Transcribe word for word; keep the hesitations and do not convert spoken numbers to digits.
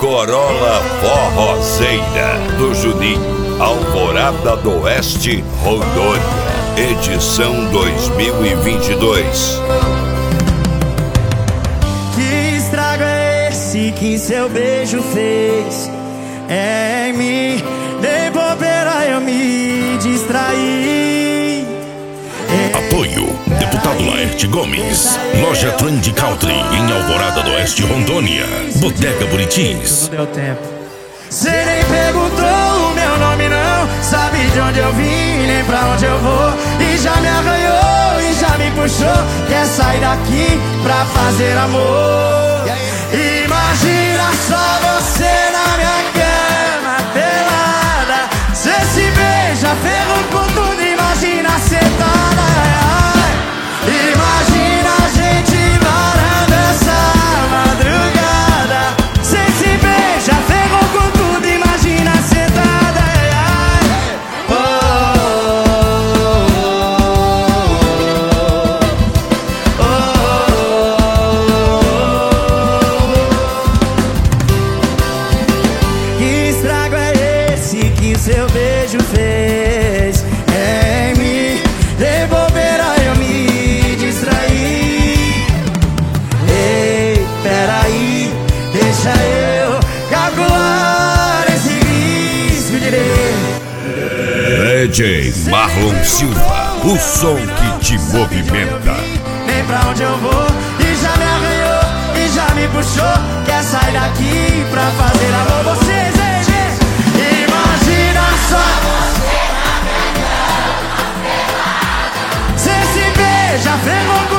Corolla Forrozeira do Juninho, Alvorada do Oeste, Rondônia, edição dois mil e vinte e dois. Que estrago é esse que seu beijo fez em mim? De bobeira eu me distraí. Apoio: Deputado Laerte Gomes, Loja Trend Country em Alvorada do Oeste, Rondônia, Bodega Buritis. Não deu tempo. Cê nem perguntou o meu nome não, sabe de onde eu vim, nem pra onde eu vou. E já me arranhou e já me puxou, quer sair daqui pra fazer amor. Imagina só você na minha cama pelada, cê se beija, ferro com tudo, imagina sentada. Imagina a gente varando essa madrugada, cê se beija, ferro com tudo, imagina sentada. Oh, oh, oh, oh. Que estrago é esse que seu beijo fez em mim? De bobeira eu me distraí. Ei, peraí, deixa eu calcular esse risco direito. D J Marlon Silva, o som que te movimenta. Nem pra onde eu vou, e já me arranhou, e já me puxou, quer sair daqui pra fazer amor. Vocês, ei, gente, imagina só você na minha cama pelada, cê se beija, ferrou